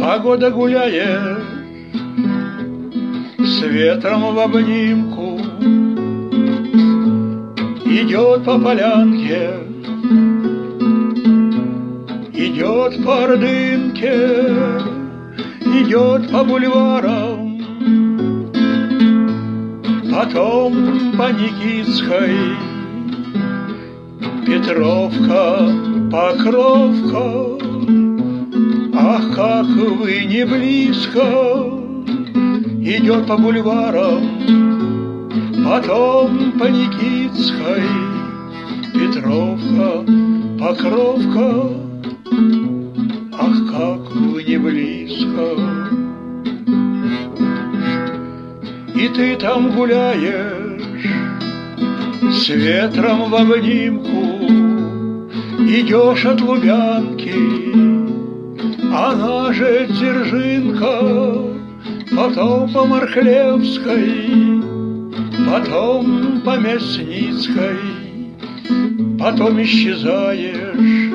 Погода гуляет с ветром в обнимку, идет по полянке, идет по Ордынке, идет по бульварам, потом по Никитской, Петровка, Покровка. Ах, как вы не близко, идет по бульварам, потом по Никитской, Петровка, Покровка. Ах, как вы не близко. И ты там гуляешь с ветром в обнимку, идешь от Лубянки, она же Дзержинка, потом по Мархлевской, потом по Мясницкой, потом исчезаешь,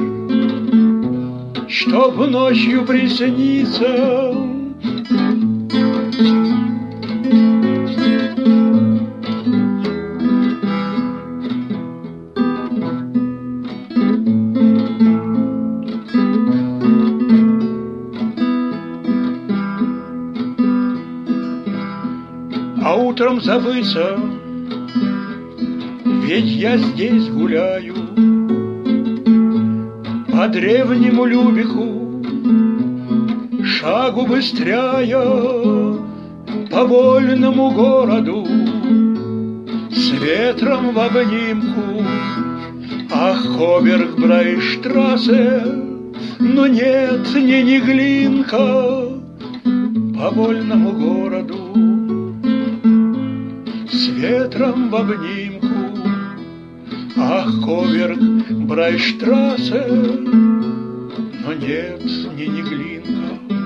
чтоб ночью присниться. А утром забыться, ведь я здесь гуляю по древнему Любику, шагу быстряя по вольному городу, с ветром в обнимку. Ах, Оберг-Брайштрассе, но нет, не Неглинка, по вольному городу, с ветром в обнимку. Ах, Оберг-Брайштрассе, но нет, не Неглинка.